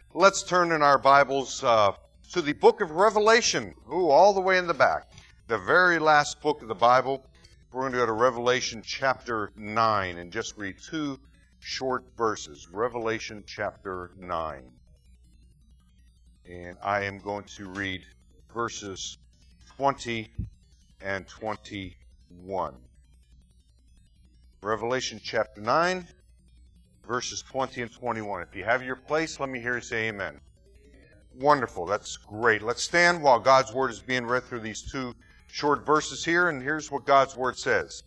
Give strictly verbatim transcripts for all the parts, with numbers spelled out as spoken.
Let's turn in our Bibles uh, to the book of Revelation. Ooh, all the way in the back. The very last book of the Bible. We're going to go to Revelation chapter nine and just read two short verses. Revelation chapter nine. And I am going to read verses twenty and twenty-one. Revelation chapter nine, verses twenty and twenty-one. If you have your place, let me hear you say amen. Wonderful. That's great. Let's stand while God's Word is being read through these two short verses here, and here's what God's Word says.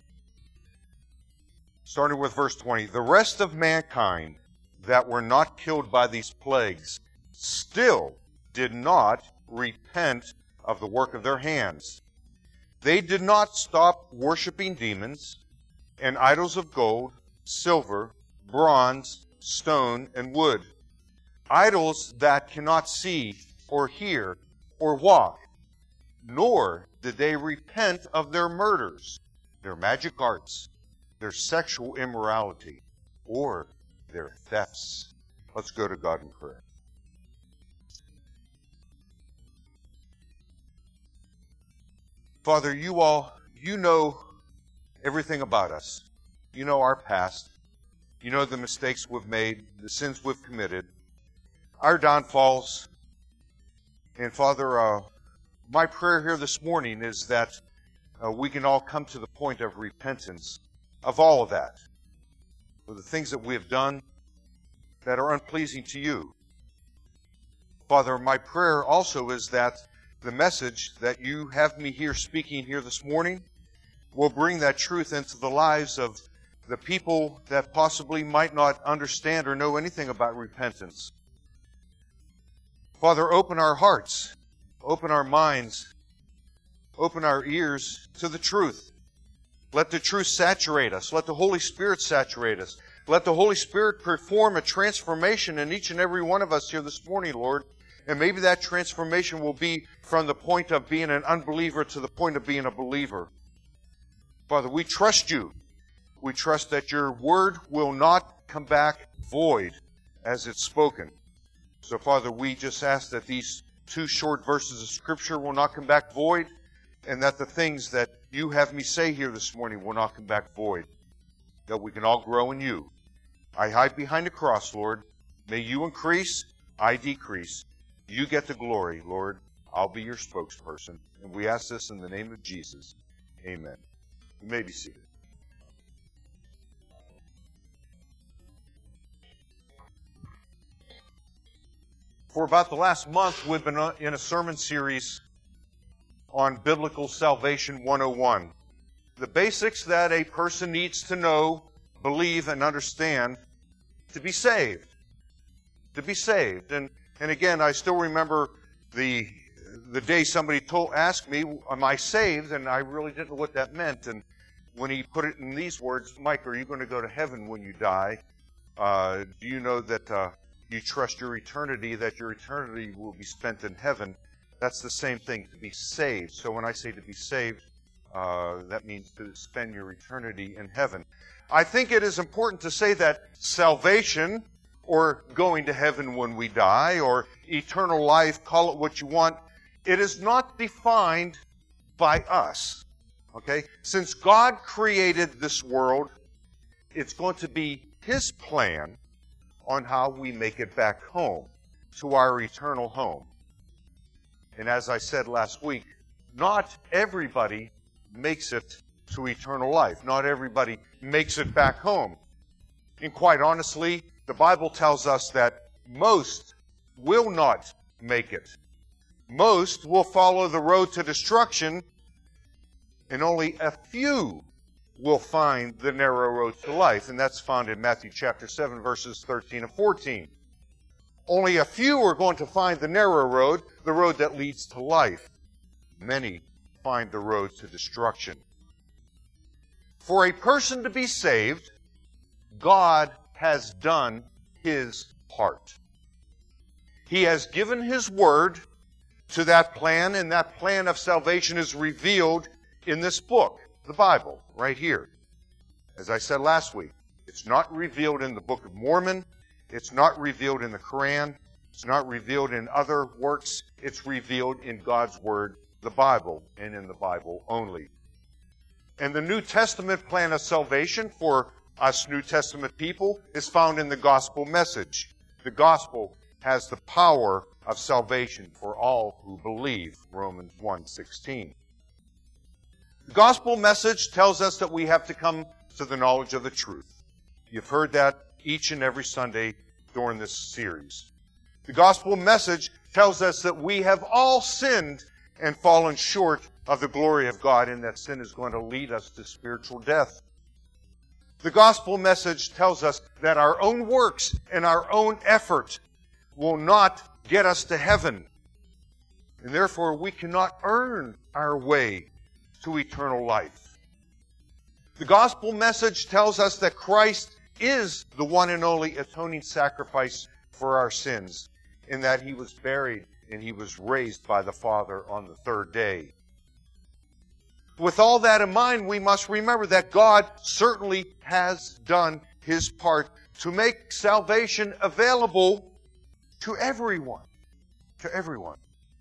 Starting with verse twenty. The rest of mankind that were not killed by these plagues still did not repent of the work of their hands. They did not stop worshiping demons and idols of gold, silver, bronze, stone, and wood, idols that cannot see or hear or walk, nor did they repent of their murders, their magic arts, their sexual immorality, or their thefts. Let's go to God in prayer. Father, you all, you know everything about us. You know our past. You know the mistakes we've made, the sins we've committed, our downfalls. And Father, uh, my prayer here this morning is that uh, we can all come to the point of repentance of all of that, for the things that we have done that are unpleasing to you. Father, my prayer also is that the message that you have me here speaking here this morning will bring that truth into the lives of the people that possibly might not understand or know anything about repentance. Father, open our hearts, open our minds, open our ears to the truth. Let the truth saturate us. Let the Holy Spirit saturate us. Let the Holy Spirit perform a transformation in each and every one of us here this morning, Lord. And maybe that transformation will be from the point of being an unbeliever to the point of being a believer. Father, we trust you. We trust that your word will not come back void as it's spoken. So, Father, we just ask that these two short verses of Scripture will not come back void, and that the things that you have me say here this morning will not come back void, that we can all grow in you. I hide behind the cross, Lord. May you increase, I decrease. You get the glory, Lord. I'll be your spokesperson. And we ask this in the name of Jesus. Amen. You may be seated. For about the last month, we've been in a sermon series on Biblical Salvation one oh one. The basics that a person needs to know, believe, and understand to be saved. To be saved. And, and again, I still remember the the day somebody told, asked me, am I saved? And I really didn't know what that meant. And when he put it in these words, Mike, are you going to go to heaven when you die? Uh, do you know that uh, you trust your eternity, that your eternity will be spent in heaven? That's the same thing, to be saved. So when I say to be saved, uh, that means to spend your eternity in heaven. I think it is important to say that salvation, or going to heaven when we die, or eternal life, call it what you want, it is not defined by us. Okay? Since God created this world, it's going to be His plan on how we make it back home, to our eternal home. And as I said last week, not everybody makes it to eternal life. Not everybody makes it back home. And quite honestly, the Bible tells us that most will not make it. Most will follow the road to destruction, and only a few will find the narrow road to life. And that's found in Matthew chapter seven, verses thirteen and fourteen. Only a few are going to find the narrow road, the road that leads to life. Many find the road to destruction. For a person to be saved, God has done His part. He has given His word to that plan, and that plan of salvation is revealed in this book, the Bible, right here. As I said last week, it's not revealed in the Book of Mormon. It's not revealed in the Quran. It's not revealed in other works. It's revealed in God's Word, the Bible, and in the Bible only. And the New Testament plan of salvation for us New Testament people is found in the gospel message. The gospel has the power of salvation for all who believe, Romans one sixteen. The gospel message tells us that we have to come to the knowledge of the truth. You've heard that each and every Sunday during this series. The gospel message tells us that we have all sinned and fallen short of the glory of God, and that sin is going to lead us to spiritual death. The gospel message tells us that our own works and our own effort will not get us to heaven, and therefore we cannot earn our way to eternal life. The gospel message tells us that Christ is the one and only atoning sacrifice for our sins, in that He was buried and He was raised by the Father on the third day. With all that in mind, we must remember that God certainly has done His part to make salvation available to everyone. To everyone.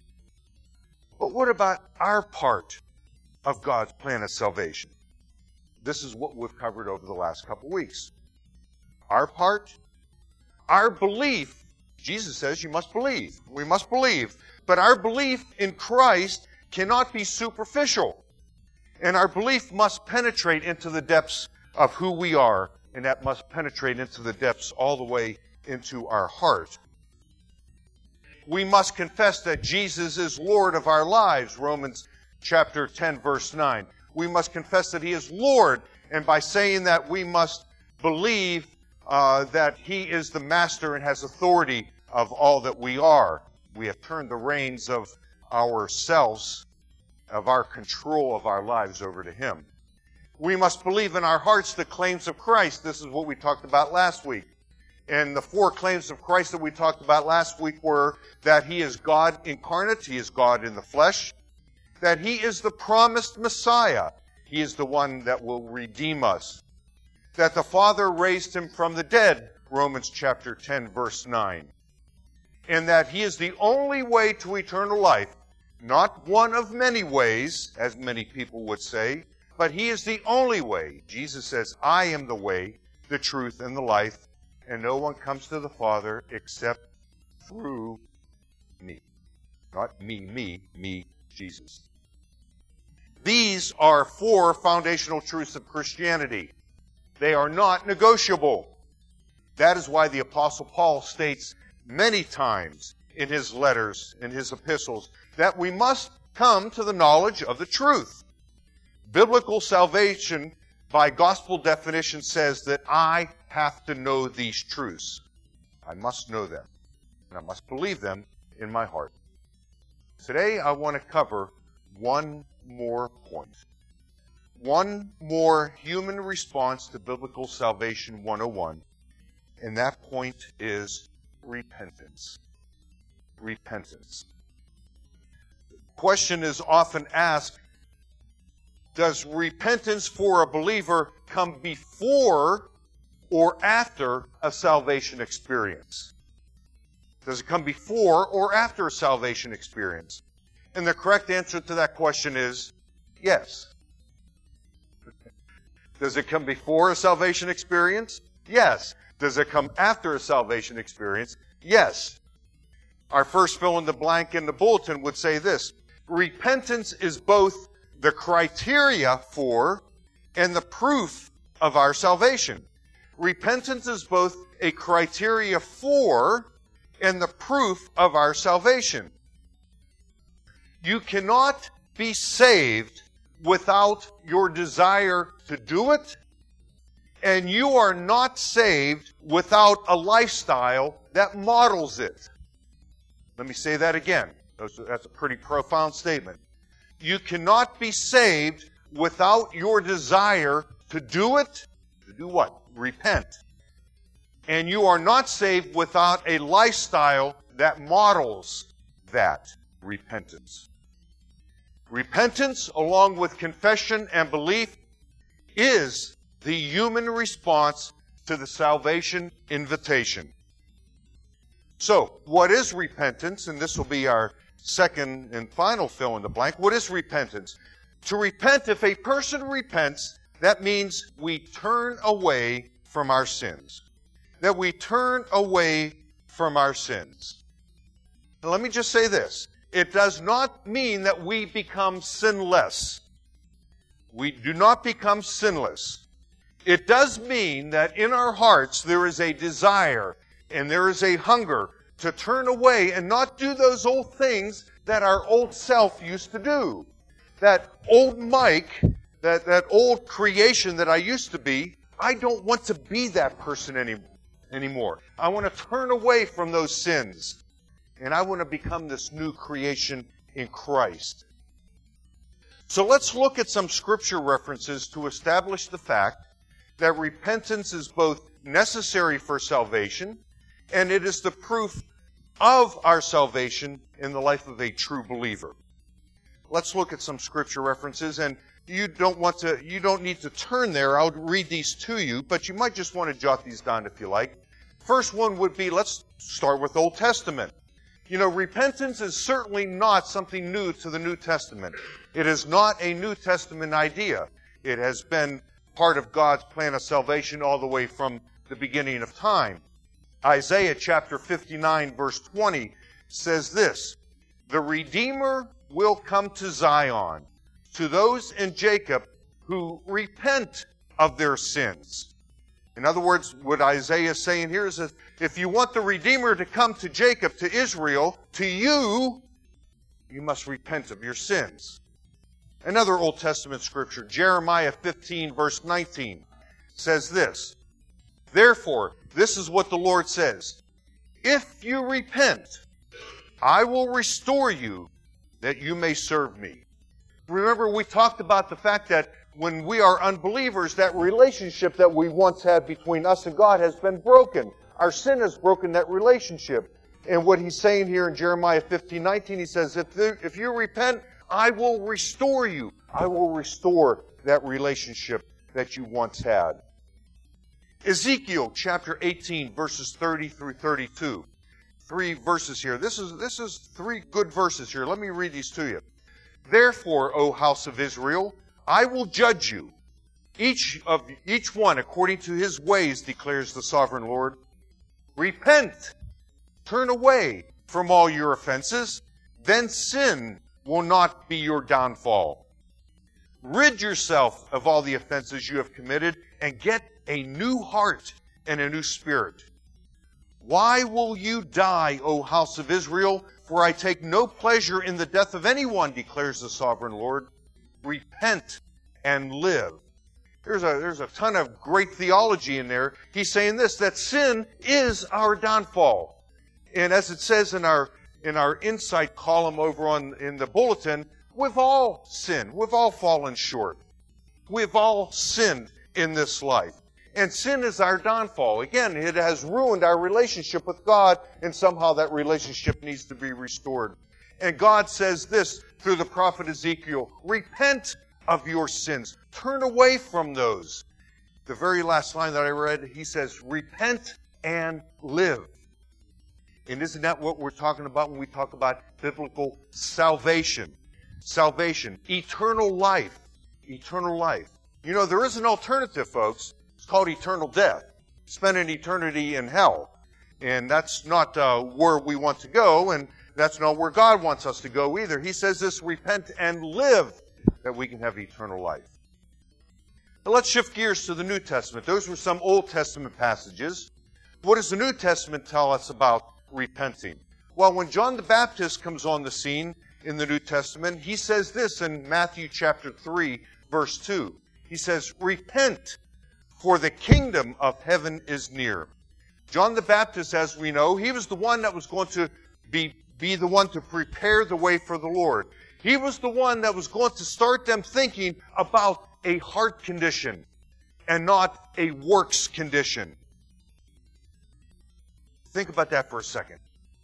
But what about our part of God's plan of salvation? This is what we've covered over the last couple weeks. Our part, our belief. Jesus says you must believe. We must believe. But our belief in Christ cannot be superficial. And our belief must penetrate into the depths of who we are, and that must penetrate into the depths all the way into our heart. We must confess that Jesus is Lord of our lives, Romans chapter ten, verse nine. We must confess that He is Lord, and by saying that, we must believe uh, that He is the master and has authority of all that we are. We have turned the reins of ourselves, of our control of our lives, over to Him. We must believe in our hearts the claims of Christ. This is what we talked about last week. And the four claims of Christ that we talked about last week were that He is God incarnate, He is God in the flesh, that He is the promised Messiah, He is the one that will redeem us, that the Father raised Him from the dead, Romans chapter ten, verse nine, and that He is the only way to eternal life, not one of many ways, as many people would say, but He is the only way. Jesus says, I am the way, the truth, and the life, and no one comes to the Father except through me. Not me, me, me, Jesus. These are four foundational truths of Christianity. They are not negotiable. That is why the Apostle Paul states many times in his letters, in his epistles, that we must come to the knowledge of the truth. Biblical salvation, by gospel definition, says that I have to know these truths. I must know them, and I must believe them in my heart. Today, I want to cover one more point. One more human response to biblical salvation one oh one, and that point is repentance. Repentance. The question is often asked, does repentance for a believer come before or after a salvation experience? Does it come before or after a salvation experience? And the correct answer to that question is yes. Does it come before a salvation experience? Yes. Does it come after a salvation experience? Yes. Our first fill in the blank in the bulletin would say this: repentance is both the criteria for and the proof of our salvation. Repentance is both a criteria for and the proof of our salvation. You cannot be saved without your desire to do it, and you are not saved without a lifestyle that models it. Let me say that again. That's a pretty profound statement. You cannot be saved without your desire to do it. To do what? Repent. And you are not saved without a lifestyle that models that repentance. Repentance, along with confession and belief, is the human response to the salvation invitation. So, what is repentance? And this will be our second and final fill in the blank. What is repentance? To repent, if a person repents, that means we turn away from our sins. That we turn away from our sins. Now, let me just say this. It does not mean that we become sinless. We do not become sinless. It does mean that in our hearts there is a desire and there is a hunger to turn away and not do those old things that our old self used to do. That old Mike, that, that old creation that I used to be, I don't want to be that person any, anymore. I want to turn away from those sins. And I want to become this new creation in Christ. So let's look at some scripture references to establish the fact that repentance is both necessary for salvation and it is the proof of our salvation in the life of a true believer. Let's look at some scripture references, and you don't want to, you don't need to turn there. I'll read these to you, but you might just want to jot these down if you like. First one would be, let's start with Old Testament. You know, repentance is certainly not something new to the New Testament. It is not a New Testament idea. It has been part of God's plan of salvation all the way from the beginning of time. Isaiah chapter fifty-nine verse twenty says this, "The Redeemer will come to Zion, to those in Jacob who repent of their sins." In other words, what Isaiah is saying here is that if you want the Redeemer to come to Jacob, to Israel, to you, you must repent of your sins. Another Old Testament scripture, Jeremiah fifteen, verse nineteen, says this, "Therefore, this is what the Lord says, if you repent, I will restore you, that you may serve me." Remember, we talked about the fact that when we are unbelievers, that relationship that we once had between us and God has been broken. Our sin has broken that relationship. And what he's saying here in Jeremiah fifteen nineteen, he says, if, there, if you repent, I will restore you. I will restore that relationship that you once had. Ezekiel chapter eighteen, verses thirty through thirty-two. Three verses here. This is, this is three good verses here. Let me read these to you. "Therefore, O house of Israel, I will judge you, each of each one according to his ways, declares the sovereign Lord. Repent, turn away from all your offenses, then sin will not be your downfall. Rid yourself of all the offenses you have committed and get a new heart and a new spirit. Why will you die, O house of Israel? For I take no pleasure in the death of anyone, declares the sovereign Lord. Repent and live." There's a, there's a ton of great theology in there. He's saying this, that sin is our downfall. And as it says in our, in our insight column over on, in the bulletin, we've all sinned. We've all fallen short. We've all sinned in this life. And sin is our downfall. Again, it has ruined our relationship with God, and somehow that relationship needs to be restored. And God says this through the prophet Ezekiel, "Repent of your sins. Turn away from those." The very last line that I read, he says, "Repent and live." And isn't that what we're talking about when we talk about biblical salvation? Salvation, eternal life, eternal life. You know, there is an alternative, folks. It's called eternal death. Spend an eternity in hell. And that's not uh, where we want to go, and that's not where God wants us to go either. He says this, "Repent and live," that we can have eternal life. Now let's shift gears to the New Testament. Those were some Old Testament passages. What does the New Testament tell us about repenting? Well, when John the Baptist comes on the scene in the New Testament, he says this in Matthew chapter three, verse two. He says, "Repent, for the kingdom of heaven is near." John the Baptist, as we know, he was the one that was going to be, be the one to prepare the way for the Lord. He was the one that was going to start them thinking about a heart condition and not a works condition. Think about that for a second.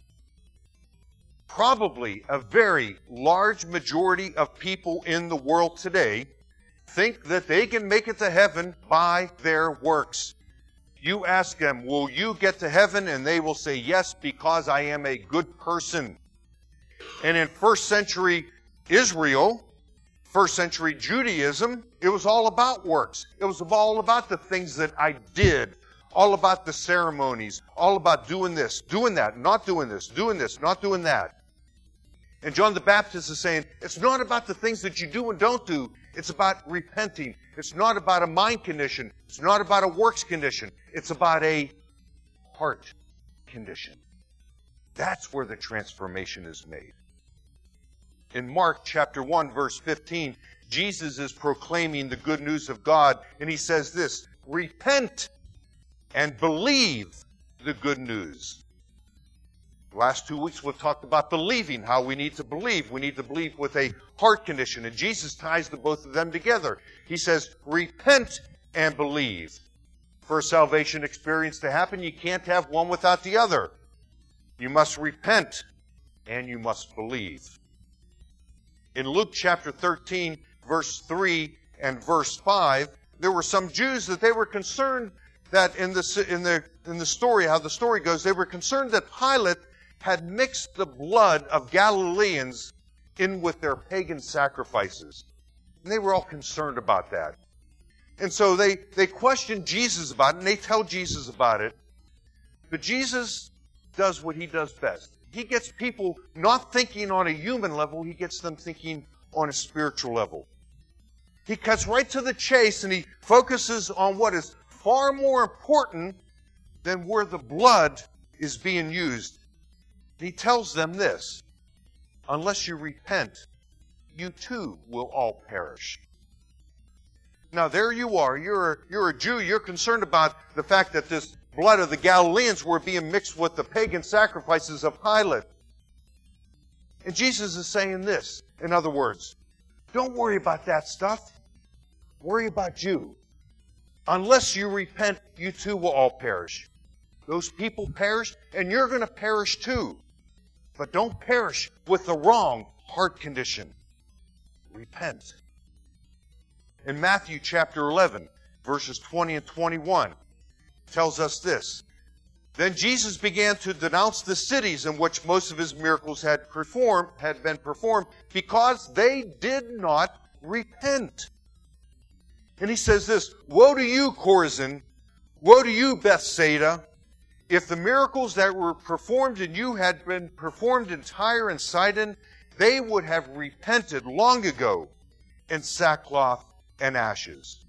Probably a very large majority of people in the world today think that they can make it to heaven by their works. You ask them, will you get to heaven? And they will say, yes, because I am a good person. And in first century Israel, first century Judaism, it was all about works. It was all about the things that I did, all about the ceremonies, all about doing this, doing that, not doing this, doing this, not doing that. And John the Baptist is saying, it's not about the things that you do and don't do. It's about repenting. It's not about a mind condition. It's not about a works condition. It's about a heart condition. That's where the transformation is made. In Mark chapter one, verse fifteen, Jesus is proclaiming the good news of God, and he says this, repent and believe the good news. The last two weeks we've talked about believing, how we need to believe. We need to believe with a heart condition, and Jesus ties the both of them together. He says, repent and believe. For a salvation experience to happen, you can't have one without the other. You must repent and you must believe. In Luke chapter thirteen, verse three and verse five, there were some Jews that they were concerned that in the, in the, in the story, how the story goes, they were concerned that Pilate had mixed the blood of Galileans in with their pagan sacrifices. And they were all concerned about that. And so they, they questioned Jesus about it, and they tell Jesus about it. But Jesus does what he does best. He gets people not thinking on a human level, he gets them thinking on a spiritual level. He cuts right to the chase, and he focuses on what is far more important than where the blood is being used. He tells them this, unless you repent, you too will all perish. Now there you are, you're a, you're a Jew, you're concerned about the fact that this blood of the Galileans were being mixed with the pagan sacrifices of Pilate. And Jesus is saying this, in other words, don't worry about that stuff, worry about you. Unless you repent, you too will all perish. Those people perished, and you're going to perish too. But don't perish with the wrong heart condition. Repent. In Matthew chapter eleven, verses twenty and twenty-one, tells us this. Then Jesus began to denounce the cities in which most of his miracles had performed, had been performed, because they did not repent. And he says this, woe to you, Chorazin! Woe to you, Bethsaida! If the miracles that were performed in you had been performed in Tyre and Sidon, they would have repented long ago in sackcloth and ashes.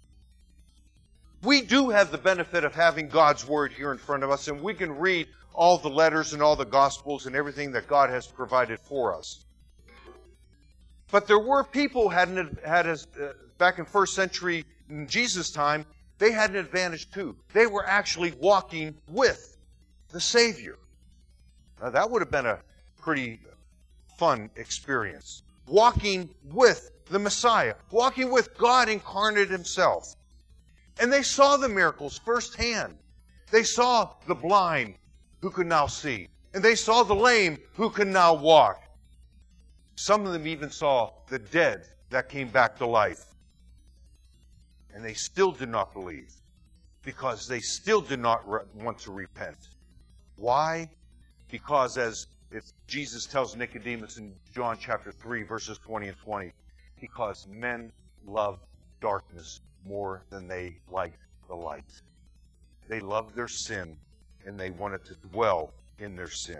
We do have the benefit of having God's Word here in front of us, and we can read all the letters and all the Gospels and everything that God has provided for us. But there were people who had, had uh, back in first century in Jesus' time, they had an advantage too. They were actually walking with the Savior. Now that would have been a pretty fun experience. Walking with the Messiah. Walking with God incarnate himself. And they saw the miracles firsthand. They saw the blind who could now see. And they saw the lame who could now walk. Some of them even saw the dead that came back to life. And they still did not believe, because they still did not re- want to repent. Why? Because as if Jesus tells Nicodemus in John chapter three, verses twenty and twenty, because men love darkness more than they liked the light. They loved their sin, and they wanted to dwell in their sin.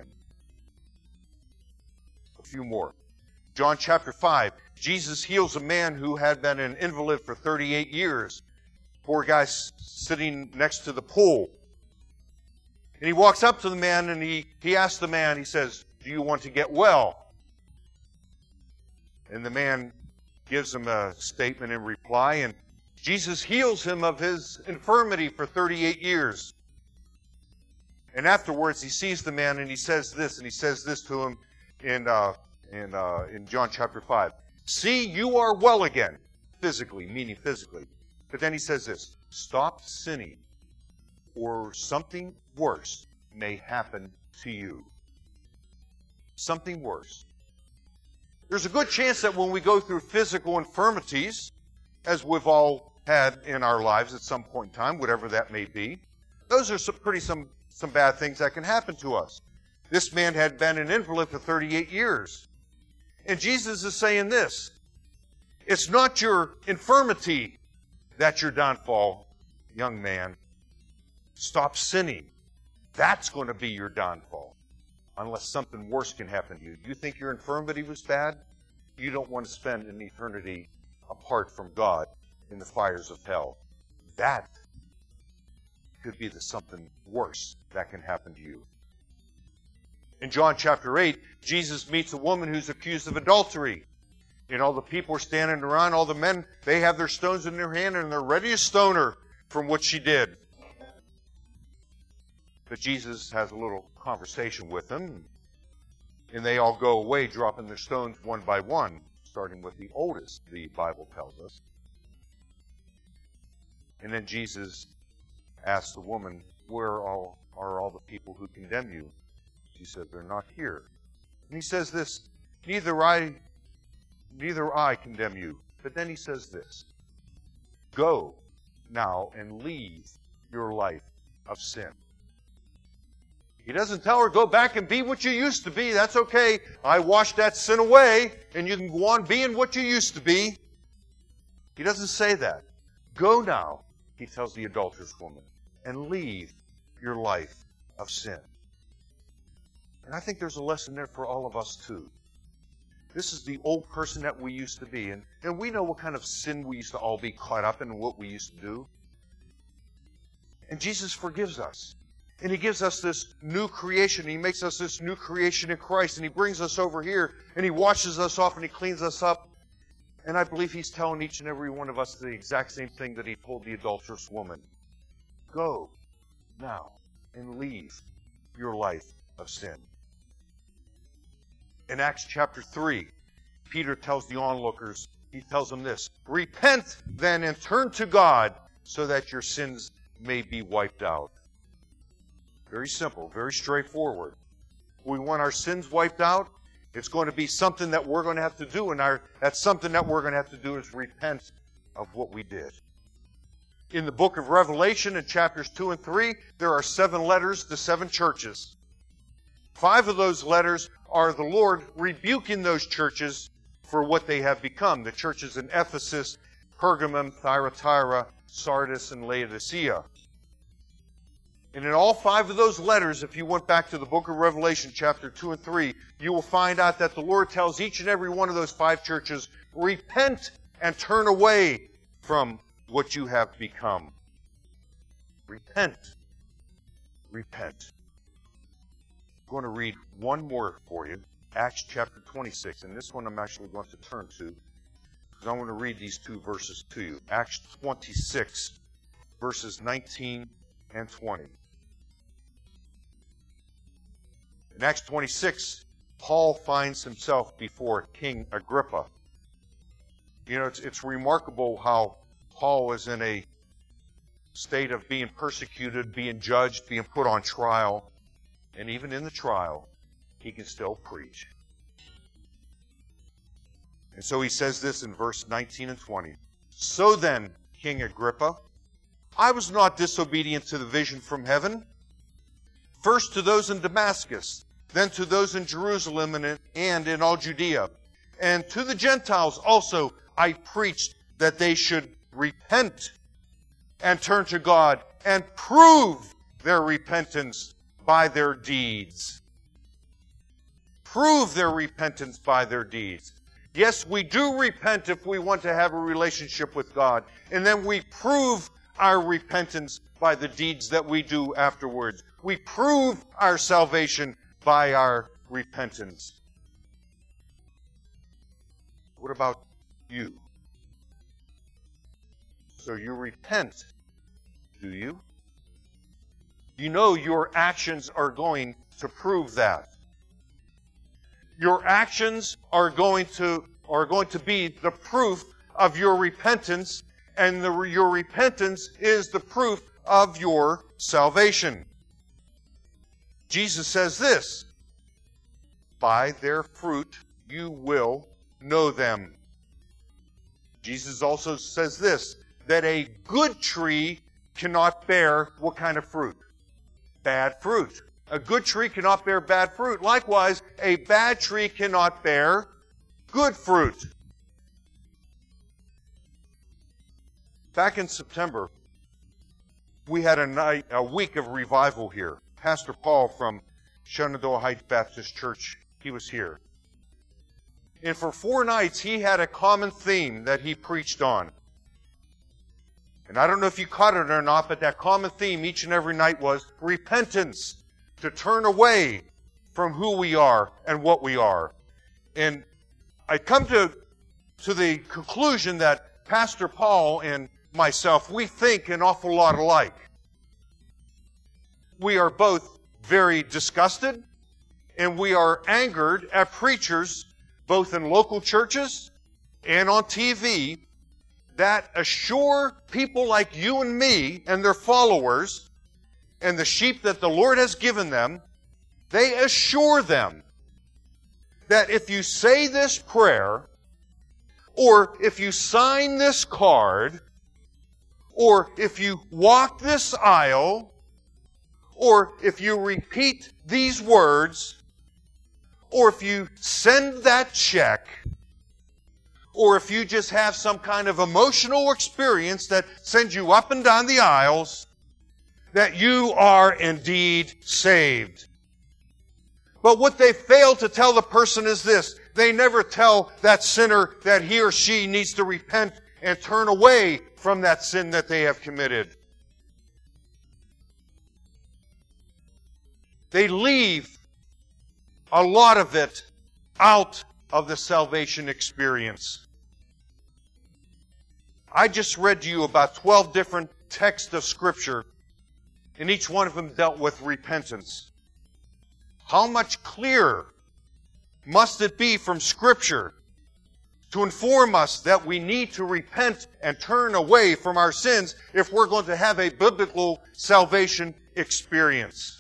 A few more. John chapter five, Jesus heals a man who had been an invalid for thirty-eight years. Poor guy sitting next to the pool. And he walks up to the man and he, he asks the man, he says, do you want to get well? And the man gives him a statement in reply, and Jesus heals him of his infirmity for thirty-eight years. And afterwards he sees the man and he says this, and he says this to him in uh, in uh, in John chapter five. See, you are well again, physically, meaning physically. But then he says this, stop sinning, or something worse may happen to you. Something worse. There's a good chance that when we go through physical infirmities, as we've all had in our lives at some point in time, whatever that may be, Those are some pretty some, some bad things that can happen to us. This man had been an invalid for thirty-eight years. And Jesus is saying this. It's not your infirmity that's your downfall, young man. Stop sinning. That's going to be your downfall. Unless something worse can happen to you. You think your infirmity was bad? You don't want to spend an eternity apart from God in the fires of hell. That could be the something worse that can happen to you. In John chapter eight, Jesus meets a woman who's accused of adultery. You know, the people are standing around, all the men, they have their stones in their hand and they're ready to stone her from what she did. But Jesus has a little conversation with them, and they all go away, dropping their stones one by one, starting with the oldest, the Bible tells us. And then Jesus asks the woman, where are all, are all the people who condemn you? She said, they're not here. And he says this, neither I, neither I condemn you. But then he says this, go now and leave your life of sin. He doesn't tell her, go back and be what you used to be. That's okay. I washed that sin away, and you can go on being what you used to be. He doesn't say that. Go now, he tells the adulterous woman, and leave your life of sin. And I think there's a lesson there for all of us, too. This is the old person that we used to be. And, and we know what kind of sin we used to all be caught up in and what we used to do. And Jesus forgives us. And He gives us this new creation. He makes us this new creation in Christ. And He brings us over here. And He washes us off and He cleans us up. And I believe He's telling each and every one of us the exact same thing that He told the adulterous woman. Go now and leave your life of sin. In Acts chapter three, Peter tells the onlookers, he tells them this, repent then and turn to God so that your sins may be wiped out. Very simple, very straightforward. We want our sins wiped out. It's going to be something that we're going to have to do, and our, that's something that we're going to have to do is repent of what we did. In the book of Revelation, in chapters two and three, there are seven letters to seven churches. Five of those letters are the Lord rebuking those churches for what they have become. The churches in Ephesus, Pergamum, Thyatira, Sardis, and Laodicea. And in all five of those letters, if you went back to the book of Revelation, chapter two and three, you will find out that the Lord tells each and every one of those five churches, repent and turn away from what you have become. Repent. Repent. I'm going to read one more for you, Acts chapter twenty-six, and this one I'm actually going to turn to, because I want to read these two verses to you. Acts twenty-six, verses nineteen and twenty. In Acts twenty-six, Paul finds himself before King Agrippa. You know, it's, it's remarkable how Paul is in a state of being persecuted, being judged, being put on trial. And even in the trial, he can still preach. And so he says this in verse nineteen and twenty. So then, King Agrippa, I was not disobedient to the vision from heaven. First to those in Damascus, then to those in Jerusalem and in, and in all Judea. And to the Gentiles also I preached that they should repent and turn to God and prove their repentance by their deeds. Prove their repentance by their deeds. Yes, we do repent if we want to have a relationship with God. And then we prove our repentance by the deeds that we do afterwards. We prove our salvation by our repentance. What about you? So you repent, do you? You know your actions are going to prove that. Your actions are going to are going to be the proof of your repentance, and the, your repentance is the proof of your salvation. Jesus says this, by their fruit you will know them. Jesus also says this, that a good tree cannot bear what kind of fruit? Bad fruit. A good tree cannot bear bad fruit. Likewise, a bad tree cannot bear good fruit. Back in September, we had a night, a week of revival here. Pastor Paul from Shenandoah Heights Baptist Church, he was here. And for four nights, he had a common theme that he preached on. And I don't know if you caught it or not, but that common theme each and every night was repentance, to turn away from who we are and what we are. And I come to, to the conclusion that Pastor Paul and myself, we think an awful lot alike. We are both very disgusted, and we are angered at preachers, both in local churches and on T V, that assure people like you and me and their followers and the sheep that the Lord has given them, they assure them that if you say this prayer, or if you sign this card, or if you walk this aisle, or if you repeat these words, or if you send that check, or if you just have some kind of emotional experience that sends you up and down the aisles, that you are indeed saved. But what they fail to tell the person is this: they never tell that sinner that he or she needs to repent and turn away from that sin that they have committed. They leave a lot of it out of the salvation experience. I just read to you about twelve different texts of Scripture, and each one of them dealt with repentance. How much clearer must it be from Scripture to inform us that we need to repent and turn away from our sins if we're going to have a biblical salvation experience?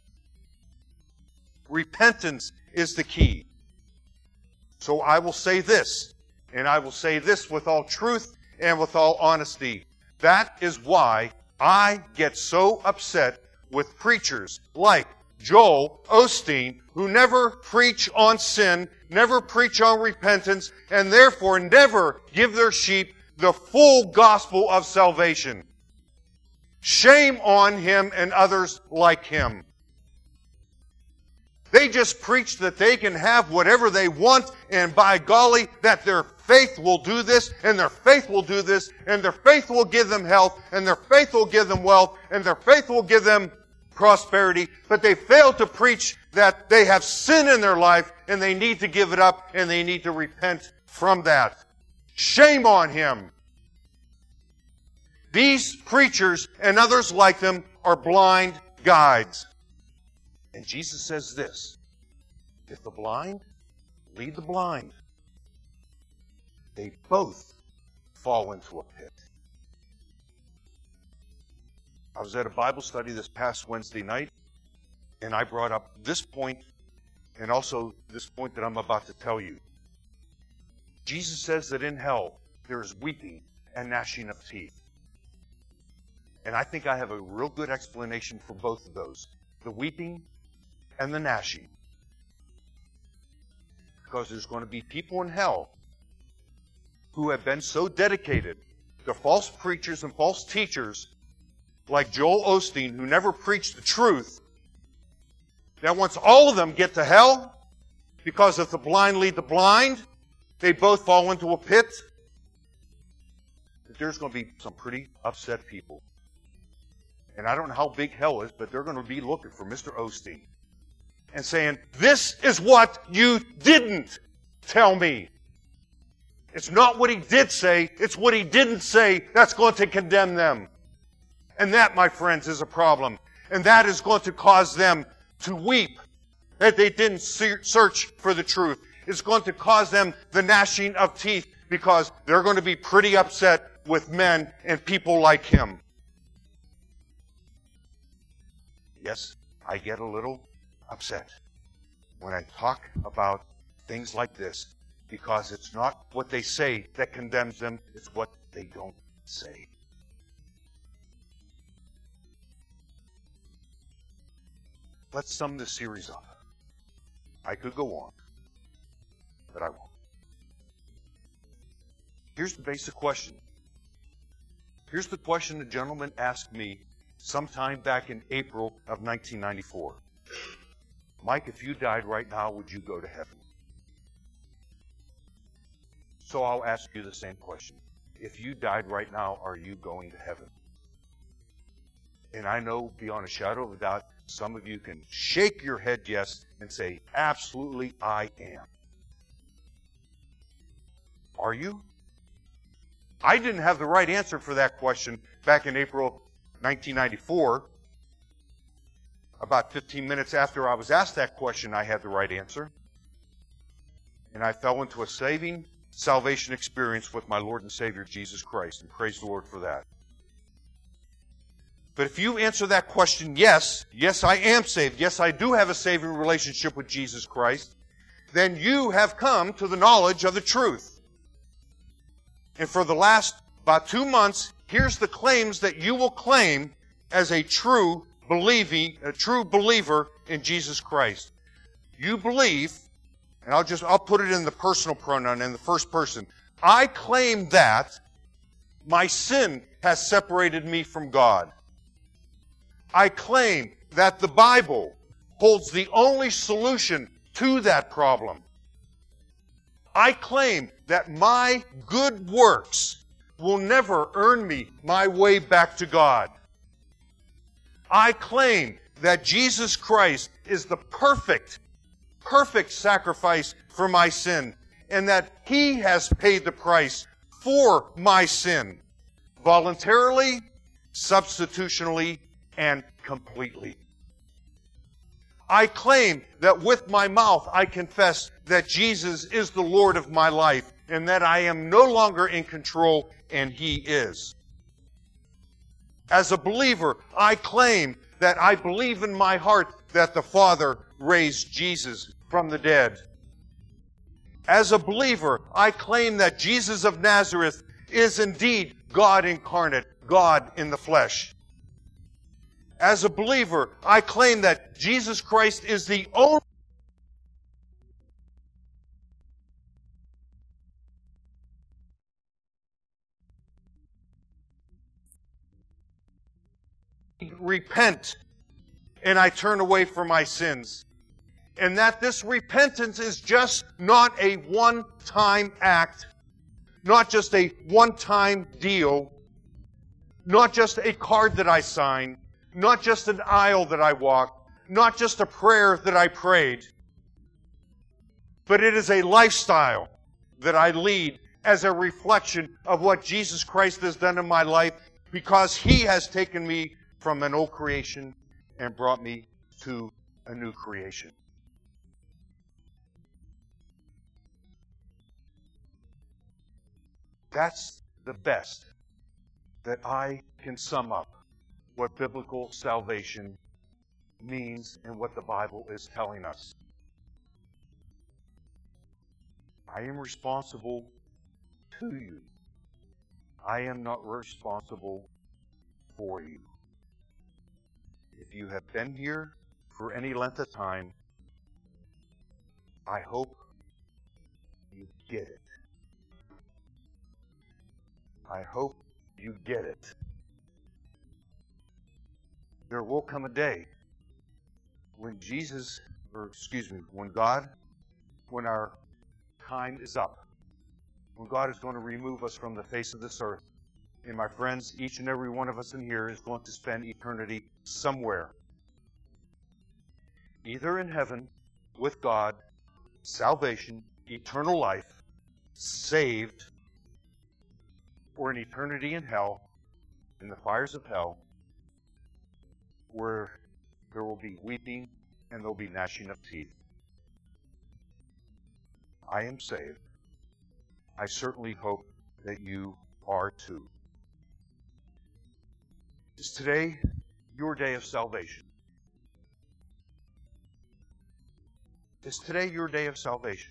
Repentance is the key. So I will say this, and I will say this with all truth and with all honesty. That is why I get so upset with preachers like Joel Osteen, who never preach on sin, never preach on repentance, and therefore never give their sheep the full gospel of salvation. Shame on him and others like him. They just preach that they can have whatever they want, and by golly, that their faith will do this, and their faith will do this, and their faith will give them health, and their faith will give them wealth, and their faith will give them prosperity. But they fail to preach that they have sin in their life, and they need to give it up, and they need to repent from that. Shame on him. These preachers and others like them are blind guides. And Jesus says this: if the blind lead the blind, they both fall into a pit. I was at a Bible study this past Wednesday night, and I brought up this point and also this point that I'm about to tell you. Jesus says that in hell there is weeping and gnashing of teeth. And I think I have a real good explanation for both of those. The weeping and the gnashing. Because there's going to be people in hell who have been so dedicated to false preachers and false teachers like Joel Osteen, who never preached the truth, that once all of them get to hell, because if the blind lead the blind, they both fall into a pit, that there's going to be some pretty upset people. And I don't know how big hell is, but they're going to be looking for Mister Osteen and saying, this is what you didn't tell me. It's not what he did say, it's what he didn't say that's going to condemn them. And that, my friends, is a problem. And that is going to cause them to weep that they didn't search for the truth. It's going to cause them the gnashing of teeth, because they're going to be pretty upset with men and people like him. Yes, I get a little upset when I talk about things like this, because it's not what they say that condemns them, it's what they don't say. let's sum this series up. I could go on, but I won't. Here's the basic question. Here's the question a gentleman asked me sometime back in April of nineteen ninety-four. Mike, if you died right now, would you go to heaven? So I'll ask you the same question. If you died right now, are you going to heaven? And I know beyond a shadow of a doubt, some of you can shake your head yes and say, absolutely, I am. Are you? I didn't have the right answer for that question back in April nineteen ninety-four. About fifteen minutes after I was asked that question, I had the right answer. And I fell into a saving salvation experience with my Lord and Savior, Jesus Christ. And praise the Lord for that. But if you answer that question, yes, yes, I am saved, yes, I do have a saving relationship with Jesus Christ, then you have come to the knowledge of the truth. And for the last about two months, here's the claims that you will claim as a true believing, a true believer in Jesus Christ. You believe, and I'll just, I'll put it in the personal pronoun, in the first person. I claim that my sin has separated me from God. I claim that the Bible holds the only solution to that problem. I claim that my good works will never earn me my way back to God. I claim that Jesus Christ is the perfect, perfect sacrifice for my sin, and that He has paid the price for my sin, voluntarily, substitutionally, and completely. I claim that with my mouth I confess that Jesus is the Lord of my life and that I am no longer in control and He is. As a believer, I claim that I believe in my heart that the Father raised Jesus from the dead. As a believer, I claim that Jesus of Nazareth is indeed God incarnate, God in the flesh. As a believer, I claim that Jesus Christ is the only repent and I turn away from my sins. And that this repentance is just not a one-time act, not just a one-time deal, not just a card that I sign, not just an aisle that I walked, not just a prayer that I prayed, but it is a lifestyle that I lead as a reflection of what Jesus Christ has done in my life, because He has taken me from an old creation and brought me to a new creation. That's the best that I can sum up what biblical salvation means and what the Bible is telling us. I am responsible to you. I am not responsible for you. If you have been here for any length of time, I hope you get it. I hope you get it. There will come a day when Jesus, or excuse me, when God, when our time is up, when God is going to remove us from the face of this earth. And my friends, each and every one of us in here is going to spend eternity somewhere. Either in heaven with God, salvation, eternal life, saved, or an eternity in hell, in the fires of hell, where there will be weeping and there will be gnashing of teeth. I am saved. I certainly hope that you are too. Is today your day of salvation? Is today your day of salvation?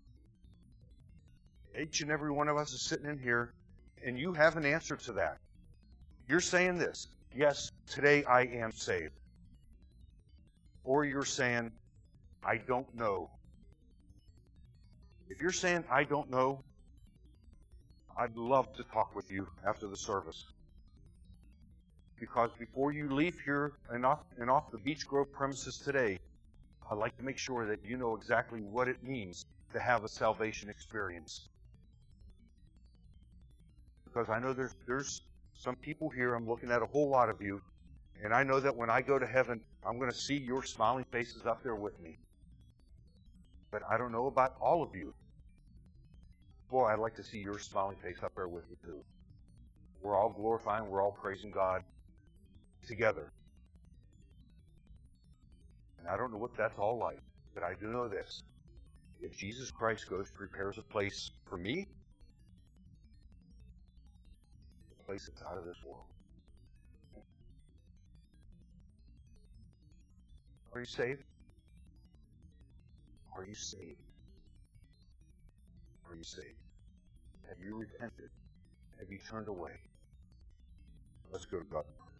Each and every one of us is sitting in here, and you have an answer to that. You're saying this: yes, today I am saved. or you're saying, I don't know. If you're saying, I don't know, I'd love to talk with you after the service. Because before you leave here and off, and off the Beech Grove premises today, I'd like to make sure that you know exactly what it means to have a salvation experience. Because I know there's, there's some people here, I'm looking at a whole lot of you, and I know that when I go to heaven, I'm going to see your smiling faces up there with me. But I don't know about all of you. Boy, I'd like to see your smiling face up there with me too. We're all glorifying, we're all praising God together. And I don't know what that's all like, but I do know this. If Jesus Christ goes, prepares a place for me, a place that's out of this world. Are you saved? Are you saved? Are you saved? Have you repented? Have you turned away? Let's go to God.